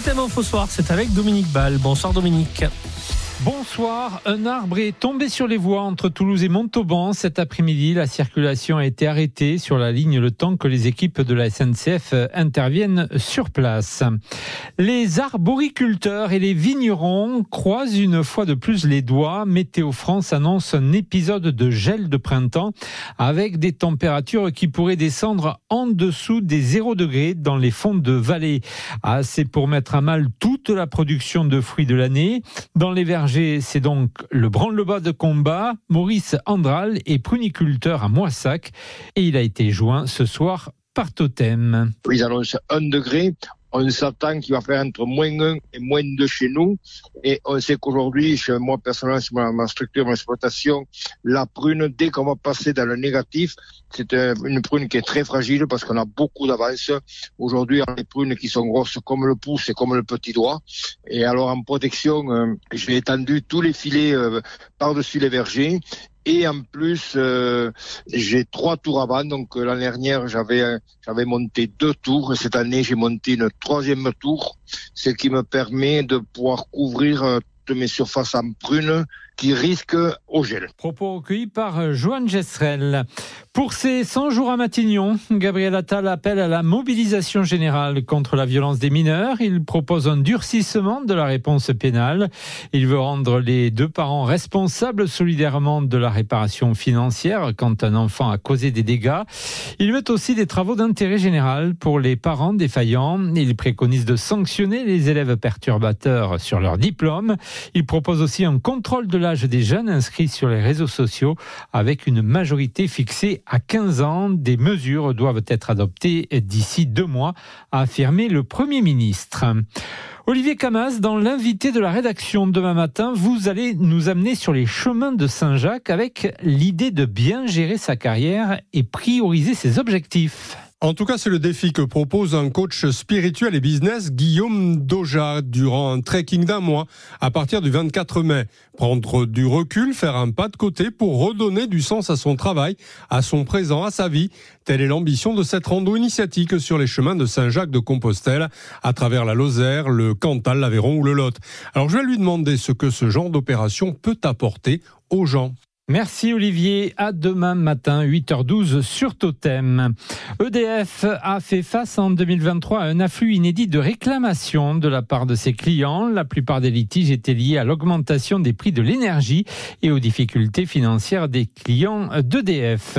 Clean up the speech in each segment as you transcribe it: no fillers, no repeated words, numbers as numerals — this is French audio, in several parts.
Totem Info Soir, c'est avec Dominique Ball. Bonsoir Dominique. Bonsoir. Un arbre est tombé sur les voies entre Toulouse et Montauban. Cet après-midi, la circulation a été arrêtée sur la ligne le temps que les équipes de la SNCF interviennent sur place. Les arboriculteurs et les vignerons croisent une fois de plus les doigts. Météo France annonce un épisode de gel de printemps avec des températures qui pourraient descendre en dessous des 0 degrés dans les fonds de vallée. C'est pour mettre à mal toute la production de fruits de l'année. Dans les vergers, c'est donc le branle-bas de combat. Maurice Andral est pruniculteur à Moissac et il a été joint ce soir par Totem. Ils annoncent 1 degré. On s'attend qu'il va faire entre -1 et -2 chez nous. Et on sait qu'aujourd'hui, moi personnellement, sur ma structure, mon exploitation, la prune, dès qu'on va passer dans le négatif, c'est une prune qui est très fragile parce qu'on a beaucoup d'avance. Aujourd'hui, on a des prunes qui sont grosses comme le pouce et comme le petit doigt. Et alors en protection, j'ai étendu tous les filets par-dessus les vergers. Et en plus, j'ai 3 tours avant. Donc l'année dernière, j'avais monté 2 tours. Et cette année, j'ai monté une 3e tour, ce qui me permet de pouvoir couvrir toutes mes surfaces en prune qui risquent au gel. Propos recueillis par Joanne Gesserel. Pour ces 100 jours à Matignon, Gabriel Attal appelle à la mobilisation générale contre la violence des mineurs. Il propose un durcissement de la réponse pénale. Il veut rendre les 2 parents responsables solidairement de la réparation financière quand un enfant a causé des dégâts. Il veut aussi des travaux d'intérêt général pour les parents défaillants. Il préconise de sanctionner les élèves perturbateurs sur leur diplôme. Il propose aussi un contrôle de l'âge des jeunes inscrits sur les réseaux sociaux avec une majorité fixée à 15 ans. Des mesures doivent être adoptées d'ici 2 mois, a affirmé le Premier ministre. Olivier Camas, dans l'invité de la rédaction demain matin, vous allez nous amener sur les chemins de Saint-Jacques avec l'idée de bien gérer sa carrière et prioriser ses objectifs. En tout cas, c'est le défi que propose un coach spirituel et business, Guillaume Doja, durant un trekking d'1 mois à partir du 24 mai. Prendre du recul, faire un pas de côté pour redonner du sens à son travail, à son présent, à sa vie. Telle est l'ambition de cette rando initiatique sur les chemins de Saint-Jacques-de-Compostelle, à travers la Lozère, le Cantal, l'Aveyron ou le Lot. Alors je vais lui demander ce que ce genre d'opération peut apporter aux gens. Merci Olivier, à demain matin 8h12 sur Totem. EDF a fait face en 2023 à un afflux inédit de réclamations de la part de ses clients. La plupart des litiges étaient liés à l'augmentation des prix de l'énergie et aux difficultés financières des clients d'EDF.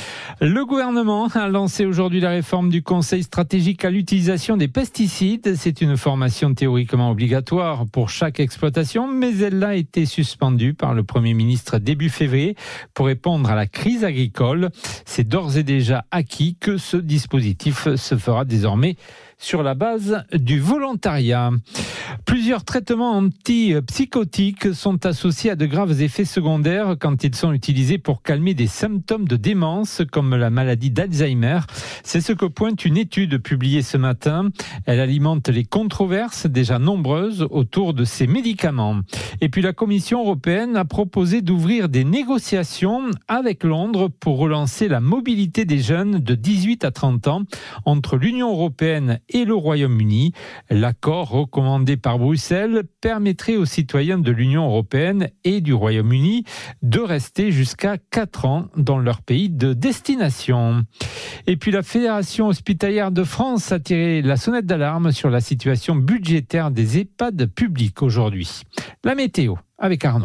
Le gouvernement a lancé aujourd'hui la réforme du Conseil stratégique à l'utilisation des pesticides. C'est une formation théoriquement obligatoire pour chaque exploitation, mais elle a été suspendue par le Premier ministre début février pour répondre à la crise agricole. C'est d'ores et déjà acquis que ce dispositif se fera désormais sur la base du volontariat. Plusieurs traitements antipsychotiques sont associés à de graves effets secondaires quand ils sont utilisés pour calmer des symptômes de démence comme la maladie d'Alzheimer. C'est ce que pointe une étude publiée ce matin. Elle alimente les controverses déjà nombreuses autour de ces médicaments. Et puis la Commission européenne a proposé d'ouvrir des négociations avec Londres pour relancer la mobilité des jeunes de 18 à 30 ans entre l'Union européenne et le Royaume-Uni. L'accord recommandé par Bruxelles permettrait aux citoyens de l'Union européenne et du Royaume-Uni de rester jusqu'à 4 ans dans leur pays de destination. Et puis la Fédération hospitalière de France a tiré la sonnette d'alarme sur la situation budgétaire des EHPAD publics aujourd'hui. La météo avec Arnaud.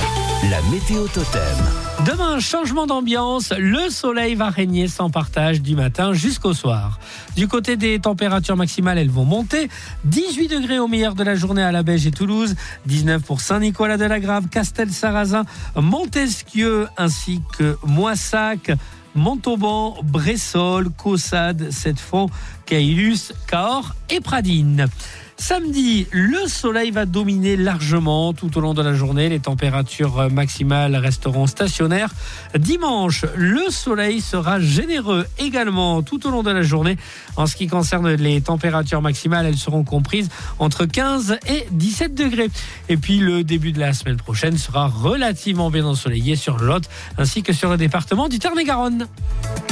La météo Totem. Demain, changement d'ambiance, le soleil va régner sans partage du matin jusqu'au soir. Du côté des températures maximales, elles vont monter. 18 degrés au meilleur de la journée à La Beige et Toulouse, 19 pour Saint-Nicolas-de-la-Grave, Castel-Sarrazin, Montesquieu ainsi que Moissac, Montauban, Bressol, Caussade, Settefond, Caylus, Cahors et Pradines. Samedi, le soleil va dominer largement tout au long de la journée. Les températures maximales resteront stationnaires. Dimanche, le soleil sera généreux également tout au long de la journée. En ce qui concerne les températures maximales, elles seront comprises entre 15 et 17 degrés. Et puis le début de la semaine prochaine sera relativement bien ensoleillé sur le Lot ainsi que sur le département du Tarn-et-Garonne.